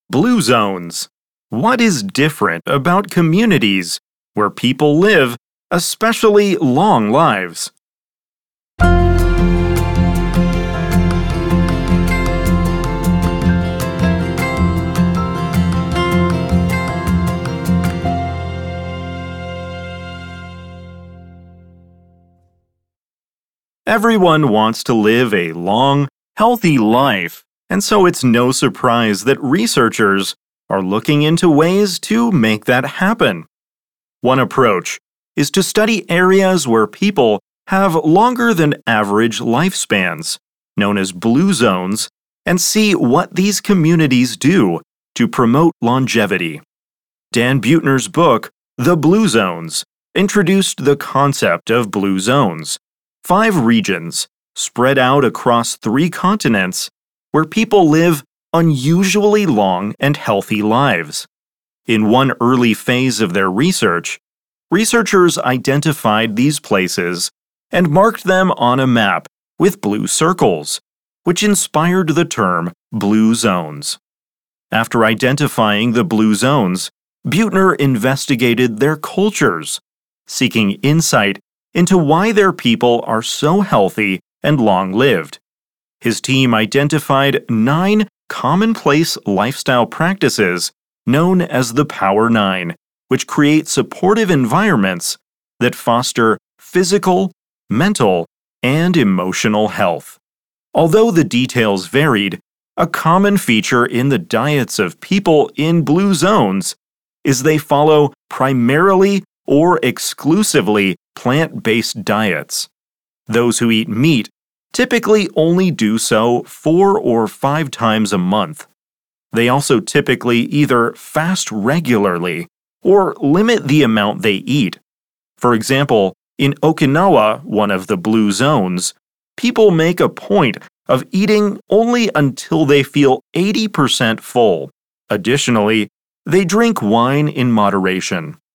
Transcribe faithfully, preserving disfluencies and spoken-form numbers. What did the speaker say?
Blue zones. What is different about communities where people live especially long lives? Everyone wants to live a long, healthy life, and so it's no surprise that researchers are looking into ways to make that happen. One approach is to study areas where people have longer than average lifespans, known as blue zones, and see what these communities do to promote longevity. Dan Buettner's book, The Blue Zones, introduced the concept of blue zones, five regions spread out across three continents where people live unusually long and healthy lives. In one early phase of their research, researchers identified these places and marked them on a map with blue circles, which inspired the term blue zones. After identifying the blue zones, Buettner investigated their cultures, seeking insight into why their people are so healthy and long-lived. His team identified nine commonplace lifestyle practices known as the Power Nine, which create supportive environments that foster physical, mental, and emotional health. Although the details varied, a common feature in the diets of people in blue zones is they follow primarily or exclusively plant-based diets. Those who eat meat typically only do so four or five times a month. They also typically either fast regularly or limit the amount they eat. For example, in Okinawa, one of the blue zones, people make a point of eating only until they feel eighty percent full. Additionally, they drink wine in moderation.